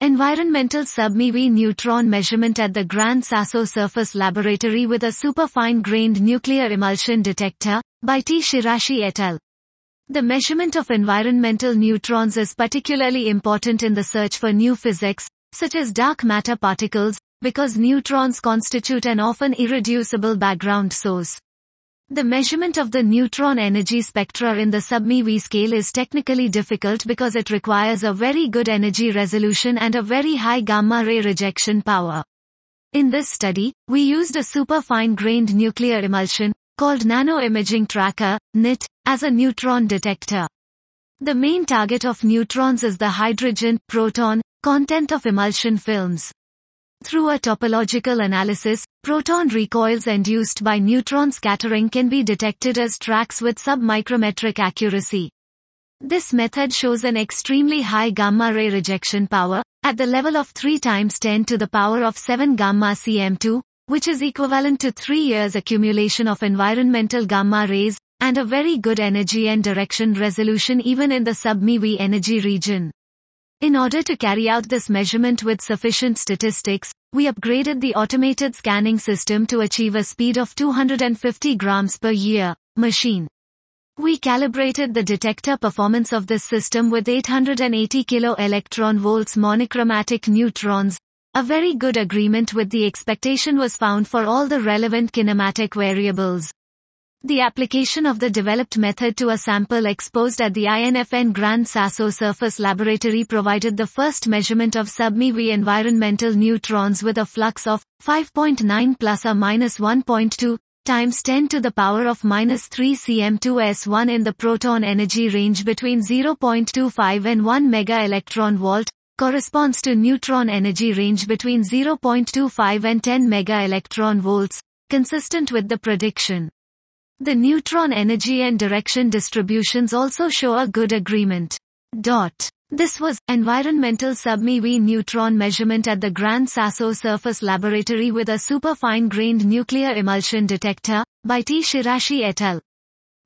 Environmental Sub-MeV neutron measurement at the Gran Sasso Surface Laboratory with a superfine-grained nuclear emulsion detector, by T. Shirashi et al. The measurement of environmental neutrons is particularly important in the search for new physics, such as dark matter particles, because neutrons constitute an often irreducible background source. The measurement of the neutron energy spectra in the sub-MeV scale is technically difficult because it requires a very good energy resolution and a very high gamma-ray rejection power. In this study, we used a super-fine-grained nuclear emulsion, called Nano Imaging Tracker, NIT, as a neutron detector. The main target of neutrons is the hydrogen, proton, content of emulsion films. Through a topological analysis, proton recoils induced by neutron scattering can be detected as tracks with sub-micrometric accuracy. This method shows an extremely high gamma-ray rejection power, at the level of 3 × 10⁻⁷ gamma cm2, which is equivalent to 3 years accumulation of environmental gamma rays, and a very good energy and direction resolution even in the sub-MeV energy region. In order to carry out this measurement with sufficient statistics, we upgraded the automated scanning system to achieve a speed of 250 grams per year machine. We calibrated the detector performance of this system with 880 kilo-electron-volts monochromatic neutrons. A very good agreement with the expectation was found for all the relevant kinematic variables. The application of the developed method to a sample exposed at the INFN Gran Sasso Surface Laboratory provided the first measurement of sub-MeV environmental neutrons with a flux of 5.9 plus or minus 1.2 times 10 to the power of minus 3 cm2s1 in the proton energy range between 0.25 and 1 mega-electron-volt, corresponds to neutron energy range between 0.25 and 10 mega-electron-volts, consistent with the prediction. The neutron energy and direction distributions also show a good agreement. This was environmental sub-MeV neutron measurement at the Gran Sasso Surface Laboratory with a superfine-grained nuclear emulsion detector, by T. Shirashi et al.